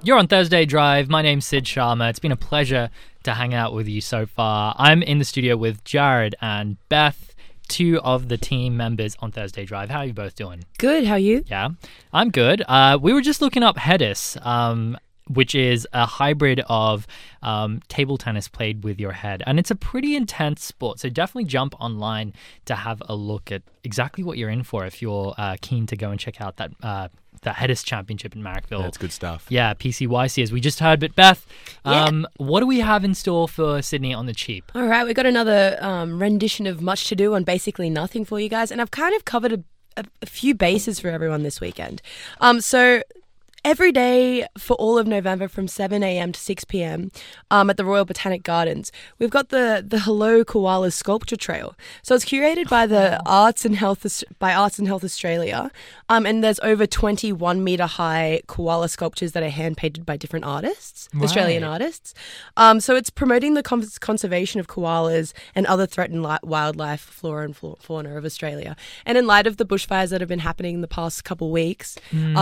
You're on Thursday Drive. My name's Sid Sharma. It's been a pleasure to hang out with you so far. I'm in the studio with Jared and Beth, two of the team members on Thursday Drive. How are you both doing? Good, how are you? Yeah, I'm good. We were just looking up Hedis, which is a hybrid of table tennis played with your head. And it's a pretty intense sport, so definitely jump online to have a look at exactly what you're in for if you're keen to go and check out that Hedis Championship in Marrickville. That's good stuff. Yeah, PCYC, as we just heard. But Beth, what do we have in store for Sydney on the cheap? All right, we've got another rendition of Much to Do on Basically Nothing for you guys. And I've kind of covered a few bases for everyone this weekend. So every day for all of November from 7 a.m. to 6 p.m. At the Royal Botanic Gardens, we've got the Hello Koalas Sculpture Trail. So it's curated by the Arts and Health Australia, and there's over 21 metre high koala sculptures that are hand painted by different artists, Australian artists. So it's promoting the conservation of koalas and other threatened wildlife, flora and fauna of Australia. And in light of the bushfires that have been happening in the past couple of weeks,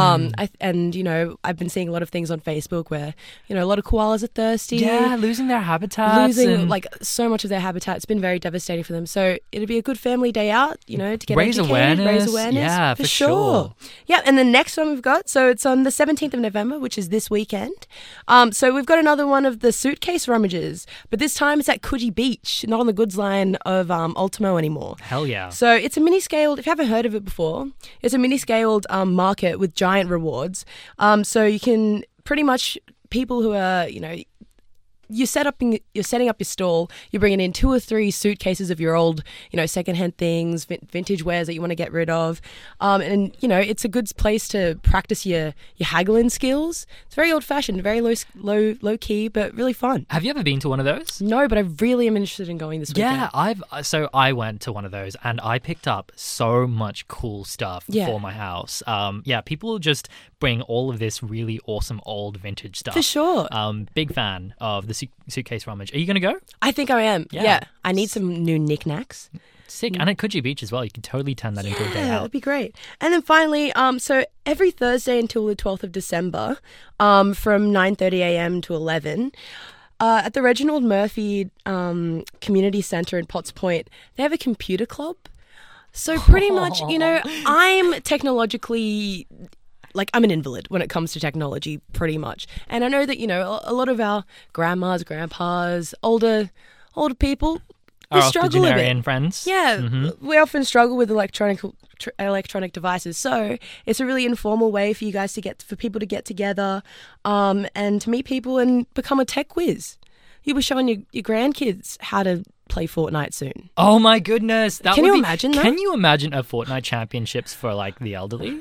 I've been seeing a lot of things on Facebook where, a lot of koalas are thirsty. Yeah, losing their habitats. So much of their habitat. It's been very devastating for them. So it'd be a good family day out, to get raise educated, awareness. raise awareness. Yeah, for sure. Yeah, and the next one we've got, so it's on the 17th of November, which is this weekend. So we've got another one of the suitcase rummages, but this time it's at Coogee Beach, not on the goods line of Ultimo anymore. Hell yeah. So it's a mini-scaled, if you haven't heard of it before, it's a mini-scaled market with giant rewards. So you can pretty much, people who are, you're setting up your stall, you're bringing in 2 or 3 suitcases of your old, secondhand things, vintage wares that you want to get rid of. And it's a good place to practice your haggling skills. It's very old-fashioned, very low key, but really fun. Have you ever been to one of those? No, but I really am interested in going this weekend. Yeah, I went to one of those and I picked up so much cool stuff for my house. People just bring all of this really awesome old vintage stuff. For sure. Big fan of the suitcase rummage. Are you going to go? I think I am. Yeah. I need some new knickknacks. Sick. And at Coogee Beach as well. You can totally turn that into a day out. That'd be great. And then finally, so every Thursday until the 12th of December, from 9:30 a.m. to 11, at the Reginald Murphy Community Centre in Potts Point, they have a computer club. So pretty much, I'm technologically... I'm an invalid when it comes to technology, pretty much. And I know that, a lot of our grandmas, grandpas, older people, we struggle a bit. Friends. Yeah, we often struggle with electronic devices. So it's a really informal way for you guys for people to get together and to meet people and become a tech whiz. You'll be showing your grandkids how to play Fortnite soon. Oh my goodness. Can you imagine that? Can you imagine a Fortnite championships for the elderly?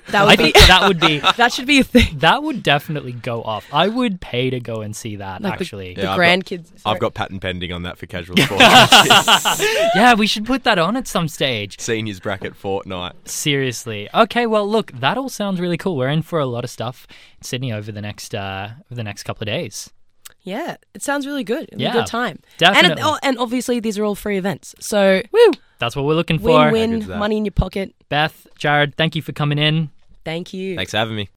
That should be a thing. That would definitely go off. I would pay to go and see that, actually. The grandkids. I've got patent pending on that for casual sport. Yeah, we should put that on at some stage. Seniors bracket Fortnite. Seriously. Okay, well, look, that all sounds really cool. We're in for a lot of stuff in Sydney over the next couple of days. Yeah, it sounds really good. It'll be a good time. Definitely. And obviously, these are all free events. So, that's what we're looking for. Win-win, money in your pocket. Beth, Jared, thank you for coming in. Thank you. Thanks for having me.